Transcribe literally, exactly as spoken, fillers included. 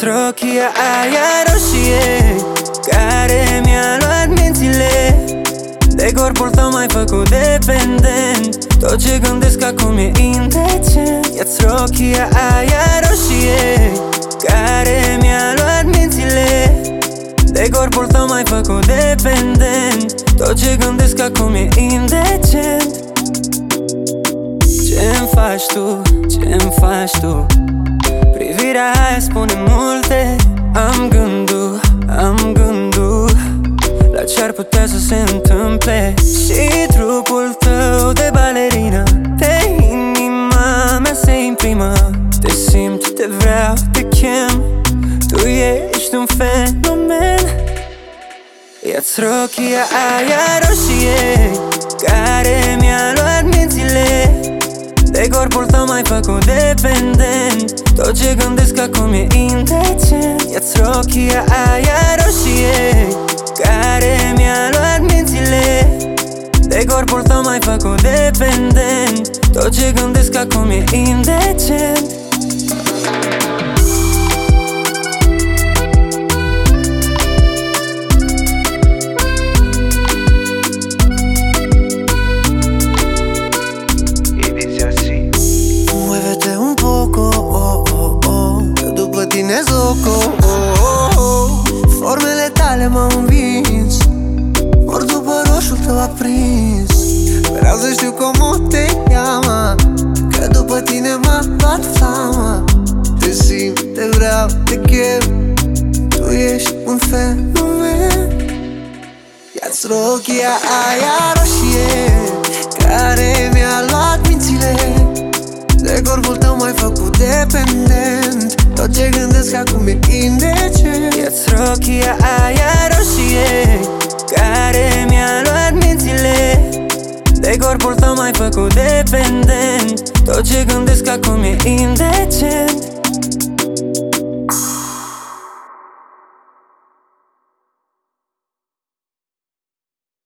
Ia-ți rochia aia roșie care mi-a luat mințile. De corpul tău m-ai făcut dependent. Tot ce gândesc acum e indecent. Ia-ți rochia aia roșie care mi-a luat mințile. De corpul tău m-ai făcut dependent. Tot ce gândesc acum e indecent. Ce-mi faci tu, ce-mi faci tu? Privirea aia spune multe. Am gândul, am gândul la ce-ar putea să se întâmple. Și trupul tău de balerină, de inima mea se imprimă. Te simt, te vreau, te chem. Tu ești un fenomen. Ia-ți rochia aia roșie care mi-a luat mințile. De corpul tău m-ai făcut dependent. Tot ce gândesc acum e indecent. Ia-ți rochia aia roșie care mi-a luat mințile. De corpul tău m-ai făcut dependent. Tot ce gândesc acum e indecent. Oh, oh, oh. Formele tale m-au învins. Ori după roșul tău aprins. Vreau să știu cum te cheamă, că după tine m-a luat flama. Te simt, te vreau, te chem. Tu ești un fenomen. Ia-ți rochia aia roșie care mi-a luat mințile. De corpul tău m-ai făcut dependent. Tot ce gândesc acum e indecent. Ia-ți rochia aia roșie care mi-a luat mințile. De corpul tău m-ai făcut dependent. Tot ce gândesc acum e indecent.